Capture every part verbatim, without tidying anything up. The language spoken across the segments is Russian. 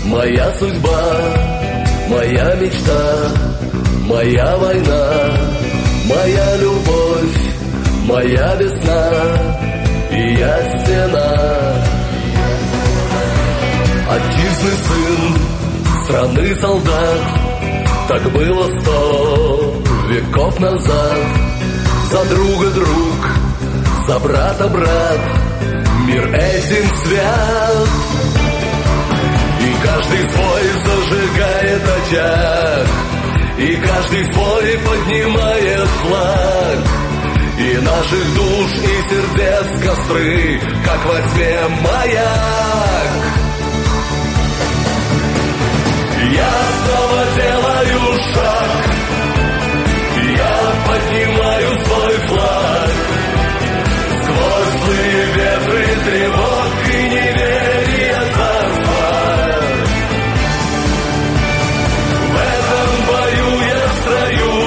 Моя судьба, моя мечта, моя война, моя любовь, моя весна, и я стена. Отчизны сын, страны солдат, так было сто веков назад. За друга друг, за брата брат, мир этим свят. И каждый свой зажигает очаг, и каждый свой поднимает флаг. И наших душ и сердец костры, как во тьме маяк. Я снова делаю шаг, я поднимаю свой флаг. Сквозь злые ветры тревог и неверия царства. В этом бою я строю,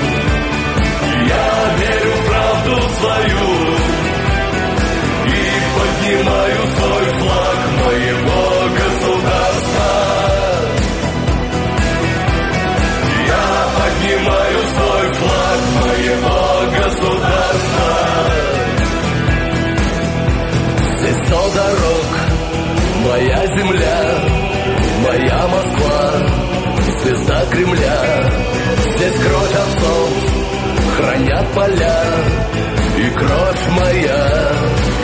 я верю в правду свою и поднимаю свой флаг моего государства. Я поднимаю свой флаг моего государства. Здесь сто дорог, моя земля, моя Москва, звезда Кремля. Здесь кровь отцов хранят поля и кровь моя.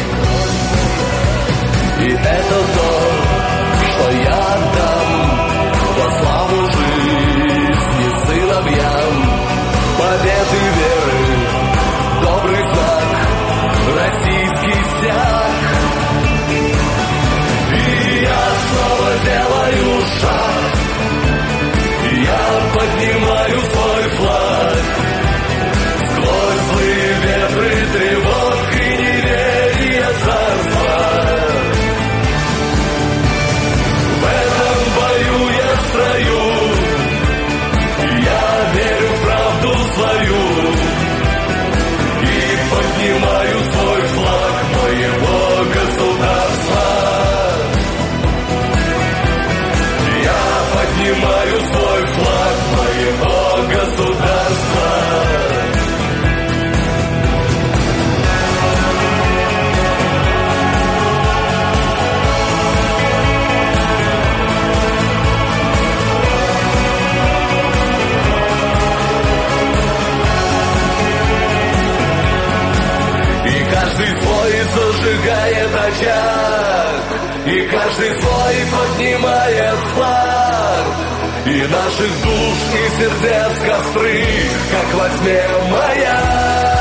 И это то, что я отдам во славу жизни сыновьям. Победы веры, добрый знак, российский стяг. И я снова делаю шаг, я поднимаю свой флаг. Сквозь злые ветры тревог и неверия царства. В этом бою я строю, я верю в правду свою и поднимаю свой флаг моего государства. Я поднимаю свой флаг моего государства. И каждый свой зажигает очаг, и каждый свой поднимает флаг. И наших душ и сердец костры, как во тьме маяк.